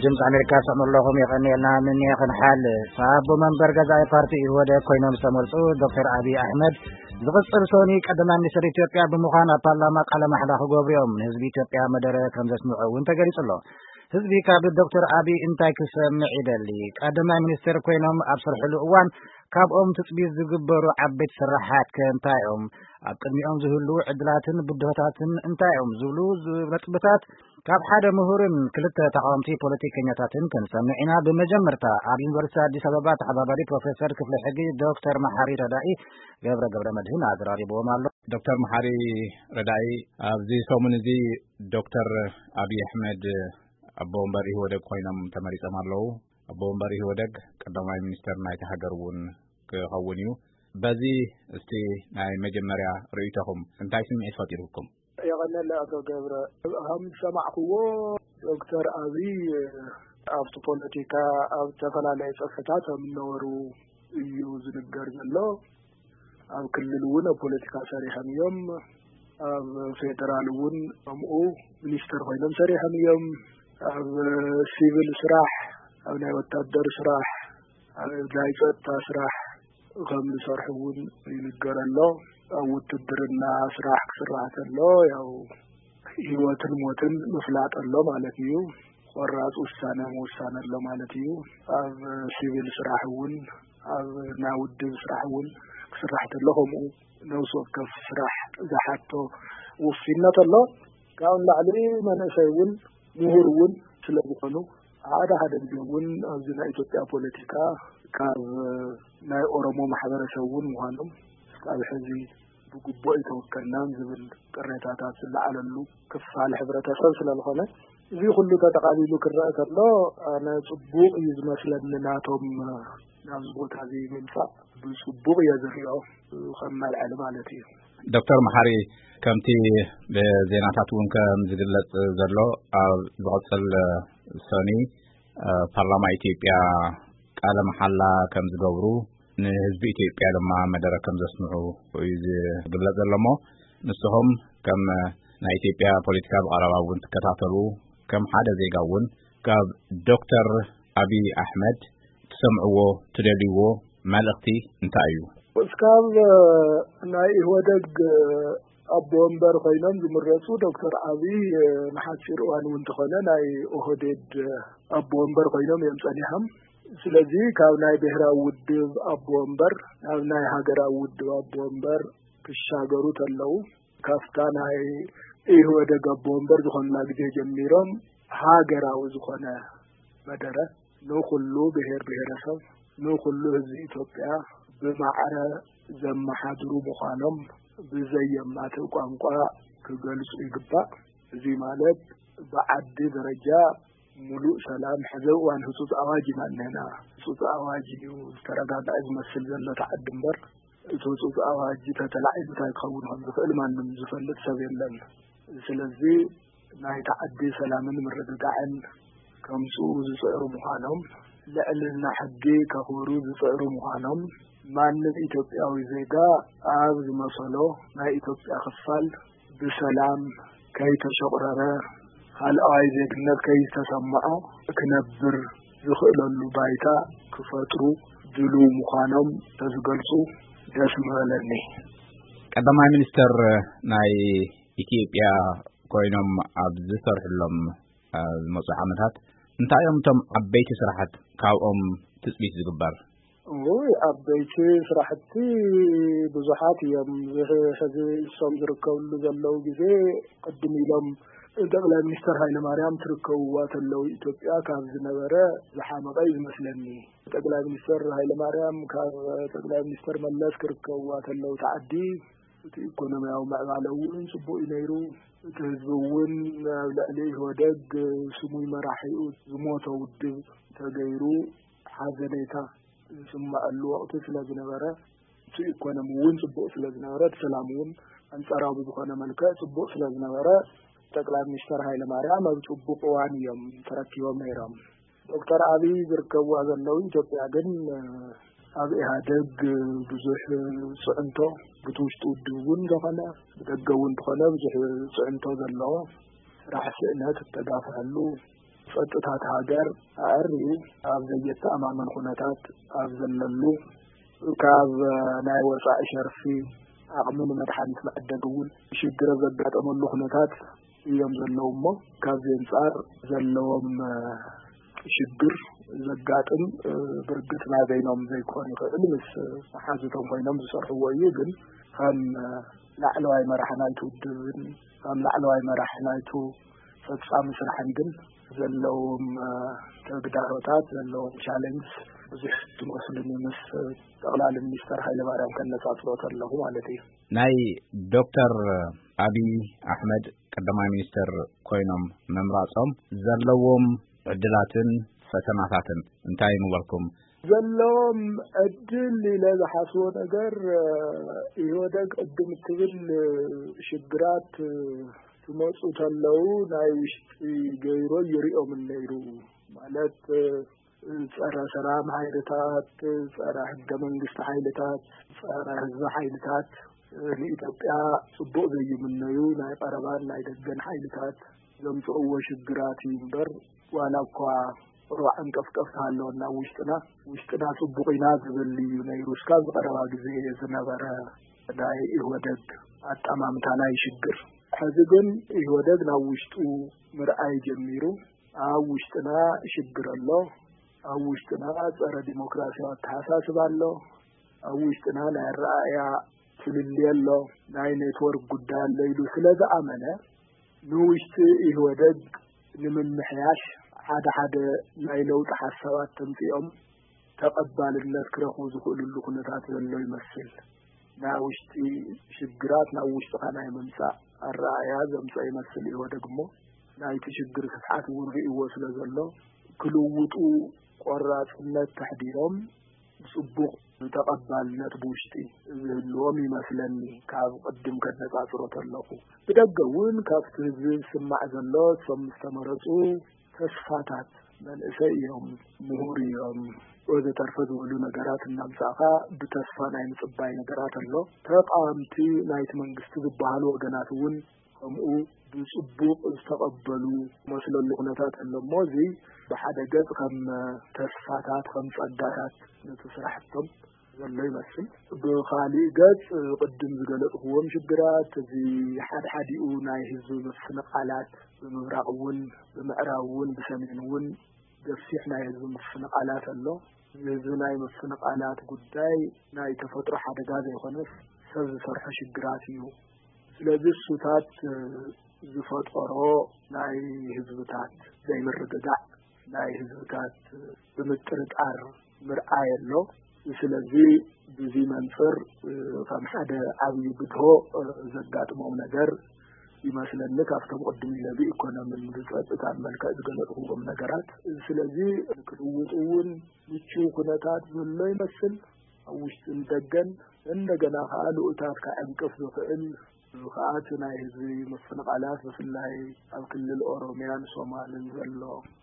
ድምፅ ኣሜሪካ ሰምዕለኹም ይቐኒልና ምን ይኽን ሓል ሳቦ መንበር ገዛኢ ፓርቲ ይወደ ኮይኖም ዝተመርፁ ዶክተር አብይ አሕመድ ዝቕፅል ሶኒ ቀዳማይ ሚኒስትር ኢትዮጵያ ብምዃን ኣብ ፓርላማ ቃለ መሓላ ክገብሩ እዮም ንህዝቢ ኢትዮጵያ መደረ ከም ዘስምዑ እውን ተገሊጹሎ ህዝቢ ካብ ዶክተር አብይ እንታይ ክሰምዕ ይደሊ ቀዳማይ ሚኒስትር ኮይኖም ኣብ ስርሕሉ እዋን ካብኦም ትፅቢት ዝግበሩ ዓበይቲ ስራሓት ከእንታይኦም ኣብ ቅድሚኦም ዝህሉ ዕድላትን ብድሆታትን እንታይኦም ዝብሉ ነጥብታት ካብ ሓደ ምሁርን ክልተ ተቃወምቲ ፖለቲከኛታትን ክንሰምዕ ኢና ብመጀመርታ ኣብ ዩኒቨርሲቲ ኣዲስ ኣበባ ተሓባባሪ ፕሮፌሰር ክፍለ ሕጊ ዶክተር መሓሪ ረዳኢ ገብረ መድህን ኣዘራሪቦም ኣሎ ዶክተር መሓሪ ረዳኢ ኣብዚ ሰሙን እዚ ዶክተር አብይ አሕመድ ኣቦ ወንበር ይወደግ ኮይኖም ተመሪፆም ኣለዉ ኣቦ ወንበር ይወደግ ቀዳማይ ሚኒስትር ናይቲ ሃገር እውን ክኸውን እዩ በዚ እስቲ ናይ መጀመርያ ርእይቶኹም እንታይ ስምዒት ፈጢሩኩም يغنى أبو جبر هم سمعوا دكتور أبي أبو بوليتيكا أو تفعل على إسقاطات من نورو يوزن الجرجلو أو كل لون بوليتيكا صريحة اليوم أو فيدرالون أو مينستر هايلم صريحة اليوم أو سيفل صراح أو نيوتادر صراح أو جايزات صراح غم صرحون ينجرلو أو تدرنا صراح كسرعة الله أو هواتن موتن مفلات الله مالتيو ورات أسانا موسانا الله مالتيو أو سيفيل صراحون أو ناود صراحون كسرعة الله هم نوصف كف صراح زحاتو وفينة الله كان لعلي من أسيون مهرون سلبقنو هذا الجون أزنا إثيوبيا بوليتيكا كان ناي أورمو محضر سوون مهانم كان حزي بقبوء توكلنا زبل قريتاتات اللي كفال حبرة سلسلة الخانة زي كله تتقاليلو كرأت الله أنا صبوق يزمثل لناتهم نازبوت هذه منفع بصبوق يزرعه خمال العلم علتي دكتور محاري كمتي بزيناتاتون كم زدلت زرلو زغطل سوني برلمان إثيوبيا قال محلا كم زغورو نهزب إثيوبيا لما مدرك كم زسمعوا ويز بلاد اللمو نسهم كم نا إثيوبيا بوليتيكا بقرباون تكتاتلو كم حدا زيغاون كاب دكتور أبي أحمد تسمعوه تدليوه مالختي انتايو وسكاب ناي هودق أبو ومبر خينام زمرسو دكتور أبي محاسير وان وانتخنا ناي أهدد أبو ومبر خينام يمسانيهم ስለዚህ ካብ ናይ ብሔራዊ ውድብ ኣቦ ወንበር ኣብ ናይ ሃገራዊ ውድብ ኣቦ ወንበር ክሻገሩ ተለው ካፍታ ናይ ኢህወደግ ኣቦ ወንበር ዝኾኑላ ግዜ ጀሚሮም ሃገራዊ ዝኾነ መደረ ንኹሉ ብሔረሰብ ንኹሉ ህዝቢ ኢትዮጵያ ብማዕረ ዘመሓድሩ ምዃኖም ብዘየማተ ቋንቋ ክገልጹ ይግባእ እዚ ማለት ብዓዲ ደረጃ ملوء سلام حزو وان هصوص أواجي معنانا هصوص أواجي وسترقاد عز مسل زلة تعدنبر هصوص أواجي تتلعب تايقون هم زفل ما نمزفلت سبيل لن سلزي ناي تعدي سلاما مرد عن كمسو زفعر مخانهم لألنا حدي كهورو زفعر مخانهم ما نب إثيوبيا وزيدا عاوز مصلو ناي إثيوبيا خفال بسلام كي تشقرره هل أعيزك إنك يستسمعه كنبر يخلل البيتا كفترو دلو مخانم تزقلسو جسمه لني قدما مينستر ناي إثيوبيا كوينم أبزسر لهم المصاحمات انت يوم تم عبيت سرحت كاوم تثبيت زقبار عبيت سرحتي بزحات يوم هذي الصمزر كل زلو جزي قدمي لهم ጠቅላይ ሚኒስትር ኃይለ ማርያም ትርከውዋተለው ኢትዮጵያ ካብ ዝነበረ ዝሓመቀይ ዝመስለኒ ጠቅላይ ሚኒስትር ኃይለ ማርያም ካብ ጠቅላይ ሚኒስትር መለስ ክርከውዋተለው ተዓዲ እቲ ኢኮኖሚያዊ ማዕባለውን ጽቡቕ ነይሩ እቲ ህዝቡን ለዕሊ ወደግ ስሙይ መራሒኡ ዝሞተ ውድብ ተገይሩ ሓዘኔታ ዝስማዓሉ ወቅቲ ስለዝነበረ እቲ ኢኮኖሚውን ጽቡቕ ስለዝነበረ ሰላሙን አንጻራዊ ዝኾነ መልክዕ ጽቡቕ ስለዝነበረ ጠቅላይ ሚኒስትር ኃይለ ማርያም ኣብ ጽቡቕ ዋን እዮም ተረኪቦም ነይሮም ዶክተር አብይ ዝርከቡ ዘለው ኢትዮጵያ ግን ኣብ ኢህአደግ ብዙሕ ጽዕንቶ ብትውሽጡ ውድቡን ዝኾነ ደገውን ዝኾነ ብዙሕ ጽዕንቶ ዘለዎ ስራሕ ስእነት ተጋፍሐሉ ጸጥታት ሀገር አሪው አብዘየት አማመን ሁነታት አብዘለሉ ካብ ናይ ወፃኢ ሸርፊ አቅምን መድኃኒት ማዕደጉን ሽግረ ዘጋጠመሉ ሁነታት እዮም ዘለውሞ ካብ ዘንጻር ዘለዎም ሽግር ዘጋጥም ብርግጥ ናበይኖም ዘይኮን ይኽእል ምስ ሓዝቶም ኮይኖም ዝሰርሕዎ እዩ ግን ከም ላዕለዋይ መራሕናይቱ ድብን ከም ላዕለዋይ መራሕናይቱ ፈጻሚ ስራሕን ግን ዘለዎም ተግዳሮታት ዘለዎም ቻሌንጅ ብዙሕ ትመስሉን ምስ ጠቅላይ ሚኒስትር ኃይለማርያም ከነጻጽሮት ኣለሁ ማለት እዩ ናይ ዶክተር አብይ አሕመድ ቀዳማይ ሚኒስትር ኮይኖም መምራጾም ዘለዎም ዕድላትን ፈተናታትን እንታይ ምበልኩም ዘለዎም ዕድል ለዝሓስቦ ነገር ይወደግ ቅድም ትብል ሽግራት ትመጹ ተለው ናይ ውሽጢ ገይሮ ይሪኦም ነይሩ ማለት ጸረ ሰላም ኃይልታት ጸረ ሕገ መንግስት ኃይልታት ጸረ ህዝብ ኃይልታት ለኢትዮጵያ ጽቡቅ ዘይምነዩ ናይ ቀረባን ናይ ደገን ኃይልታት ዘምጽእዎ ሽግራት ይንበር ዋላኳ ሩዓን ከፍከፍታለውና ውሽጥና ጽቡቅና ዝብልዩ ነይሩ እስካብ ዝቀረባ ጊዜ ዝነበረ ናይ ኢህወደግ አጣማምታ ናይ ሽግር ሕዚ ግን ኢህወደግ ናብ ውሽጡ ምርአይ ጀሚሩ ኣብ ውሽጥና ሽግር ኣሎ ኣብ ውሽጥና ጸረ ዲሞክራሲያዊ አተሓሳስባ ኣሎ ኣብ ውሽጥና ናይ ራእያ ፍልልይ ኣሎ ናይ ኔትወርክ ጉዳይ ኣሎ ኢሉ ስለዝኣመነ ንውሽጢ ኢህወደግ ንምምሕያሽ ሓደ ናይ ለውጥ ሓሳባት ተምጽኦም ተቀባልነት ክረኽቡ ዝኽእሉሉ ኩነታት ዘሎ ይመስል ናይ ውሽጢ ሽግራት ናይ ውሽጢ ናይ መምጻእ አራእያ ዘምጽእ ይመስል ይወደግሞ ናይ ሽግር ስፍሓት ውርኢዎ ስለዘሎ ክልውጡ ቆራጽነት ተሕዲሮም ጽቡቅ ተቀባልነት ብውሽጢ ዝህልዎም ይመስለኒ ካብ ቅድም ከነጻጽሮት ኣለኹ ብደገውን ካብቲ ዝስማዕ ዘሎ ቶም ዝተመረጹ ተስፋታት መንእሰይ እዮም ምሁር እዮም ወዘተርፈ ዝብሉ ነገራት እናምጻኻ ብተስፋ ናይ ምጽባይ ነገራት ኣሎ ተቃምቲ ናይቲ መንግስቲ ዝበሃሉ ወገናት እውን ከምኡ ብጽቡቅ ዝተቀበሉ መስለሉ ኩነታት ኣለሞ እዚ ብሓደ ገጽ ከም ተስፋታት ከም ጸጋታት ንትስራሕቶም ዘሎ ይመስል ብኻሊእ ገጽ ቅድም ዝገለጽኽዎም ሽግራት እዚ ሓድሓዲኡ ናይ ህዝቢ ምፍንቃላት ብምብራቅ እውን ብምዕራብ እውን ብሰሜን እውን ገፊሕ ናይ ህዝቢ ምፍንቃላት ኣሎ እዚ ናይ ምፍንቃላት ጉዳይ ናይ ተፈጥሮ ሓደጋ ዘይኮነስ ሰብ ዝሰርሖ ሽግራት እዩ ስለዚህ ሱታት ዝፈጠሮ ናይ ህዝብታት ዘይምርግጋዕ ናይ ህዝብታት ብምጥርጣር ምርአይ ኣሎ ስለዚህ ብዙ መንፈር ከም ሓደ ዓብይ ግድሆ ዘጋጥሞም ነገር ይመስለኒ ካብቶም ቅድም ኢለቢ ኢኮኖሚን ዝጸጥታን መልክዕ ዝገለጽዎም ነገራት ስለዚህ ክልውጡውን ምቹ ኩነታት ዘሎ ይመስል ኣብ ውሽጢ ደገን እንደገና ካልኦታት ከዕንቅፍ ዝኽእል ከኣት ናይ ህዝቢ ምፍንቃላት ብፍላይ ኣብ ክልል ኦሮሚያን ሶማልን ዘሎ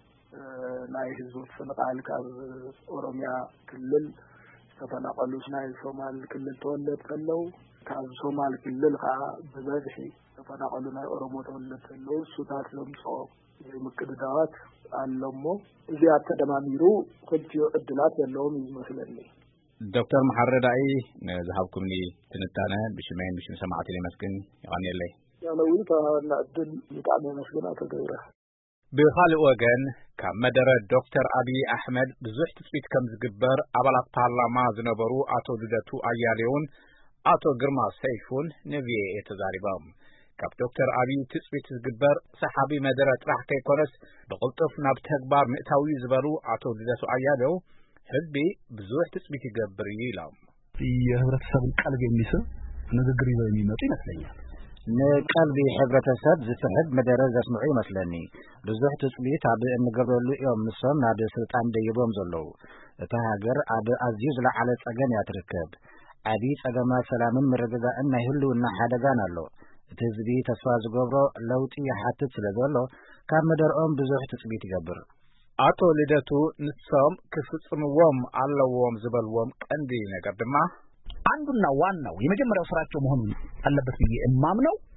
ናይ ህዝቢ ምፍንቃል ካብ ኦሮሚያ ክልል ተፈናቀሉስ ናይ ሶማል ክልል ተወለድ ከለው ካብ ሶማል ክልል ብበዝሒ ተፈናቀሉ ናይ ኦሮሞ ተወለድ ከለው ሱታት ዘምጾ ምቅድዳዋት ኣለሞ እዚ አተደማሚሩ ክልቲዮ ዕድላት ዘለዎም ይመስለኒ ዶክተር መሐረዳይ ዝሃብኩምኒ ትንታነ ብሽመን ብሽም ሰማዕቲ ለመስግን ይቀኒለይ ያለውታ ናዕድል ይጣዕም መስግና ተገይራ ብኻልእ ወገን ካብ መደረ ዶክተር አብይ አሕመድ ብዙሕ ትጽቢት ከም ዝግበር አባላት ፓርላማ ዝነበሩ አቶ ልደቱ አያሌውን አቶ ግርማ ሰይፉን ነቪኤ ተዛሪቦም ካብ ዶክተር አብይ ትጽቢት ዝግበር ሰሓቢ መደረ ጥራሕ ከይኮነስ ብቅልጡፍ ናብ ተግባር ምእታዊ ዝበሉ አቶ ልደቱ አያሌው ህዝቢ ብዙሕ ትጽቢት ይገብር ይላም የህብረተሰብን ቀልብ የሚስብ ንግግር ይዘው የሚመጡ ይመስለኛል ንቀልቢ ሕብረተሰብ ዝስሕብ መደረ ዘስምዑ ይመስለኒ ብዙሕ ትጽቢት ኣብ እንገብረሉ እዮም ንሶም ናብ ስልጣን ደይቦም ዘለዉ እታ ሃገር ኣብ ኣዝዩ ዝለዓለ ጸገም ያትርከብ ዓብይ ጸገማት ሰላምን ምርግጋእን ናይ ህልውና ሓደጋን ኣሎ እቲ ህዝቢ ተስፋ ዝገብሮ ለውጢ ይሓትት ስለዘሎ ካብ መደርኦም ብዙሕ ትጽቢት ይገብር አቶ ልደቱ ንሶም ክፍጽምዎም ኣለዎም ዝበልዎም ቀንዲ ነገር ድማ አንዱና ዋናው የመጀመሪያው ስራቸው መሆኑን አለበት ብዬ እማምነው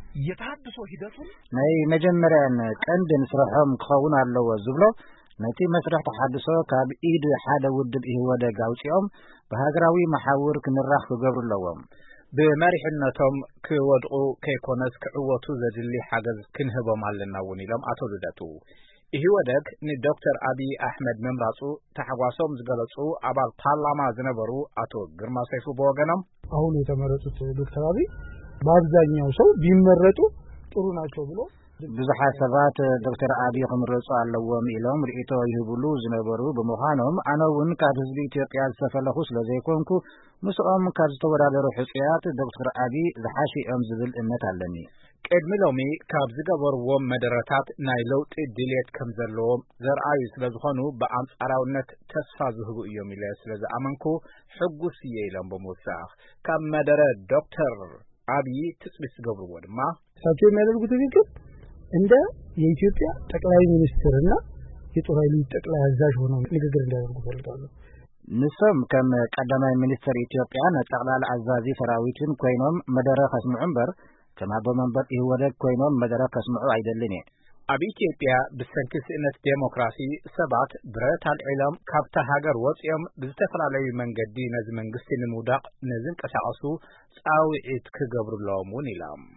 የተሐድሶ ሂደቱን ናይ መጀመሪያን ቀንድን ስራሖም ክኸውን ኣለዎ ዝብሎ ነቲ መስርሕ ተሐድሶ ካብ ኢድ ሓደ ውድብ ኢህወደግ አውፂኦም በሃገራዊ መሓውር ክንራኽ ክገብሩ ኣለዎም ብመሪሕነቶም ክወድቁ ከይኮነስ ክዕወቱ ዘድሊ ሓገዝ ክንህቦም ኣለና እውን ኢሎም አቶ ልደቱ ኢህወደግ ንዶክተር አብይ አሕመድ መምራፁ ተሐጓሶም ዝገለጹ አባል ፓርላማ ዝነበሩ አቶ ግርማ ሰይፉ በወገኖም አሁን የተመረጡት ዶክተር አብይ በአብዛኛው ሰው ቢመረጡ ጥሩ ናቸው ብሎ ብዙሓት ሰባት ዶክተር አብይ ክምረጹ ኣለዎም ኢሎም ርእይቶ ይህብሉ ዝነበሩ ብምዃኖም ኣነ እውን ካብ ህዝቢ ኢትዮጵያ ዝተፈለኹ ስለዘይኮንኩ ምስኦም ካብ ዝተወዳደሩ ሕጽያት ዶክተር አብይ ዝሓሽኦም ዝብል እምነት ኣለኒ ቅድሚ ሎሚ ካብ ዝገበርዎም መደረታት ናይ ለውጢ ድሌት ከም ዘለዎም ዘርአዩ ስለዝኾኑ ብኣንጻራውነት ተስፋ ዝህቡ እዮም ኢለ ስለዝኣመንኩ ሕጉስ እየ ኢሎም ብምውሳኽ ካብ መደረ ዶክተር አብይ ትጽቢት ዝገብርዎ ድማ እሳቸው የሚያደርጉት ንግግር እንደ የኢትዮጵያ ጠቅላይ ሚኒስትርና የጦር ኃይሎች ጠቅላይ አዛዥ ሆነው ንግግር እንዲያደርጉ ፈልጋለሁ ንሶም ከም ቀዳማይ ሚኒስትር ኢትዮጵያ ጠቅላላ አዛዚ ሰራዊትን ኮይኖም መደረ ከስምዑ እምበር ከም አቦ መንበር ኢህወደግ ኮይኖም መደረ ከስምዑ አይደልን ኣብ ኢትዮጵያ ብሰንኪ ስእነት ዴሞክራሲ ሰባት ብረት አልዒሎም ካብታ ሃገር ወፂኦም ብዝተፈላለዩ መንገዲ ነዚ መንግስቲ ንምውዳቅ ንዝንቀሳቀሱ ጻውዒት ክገብሩሎም እውን ኢሎም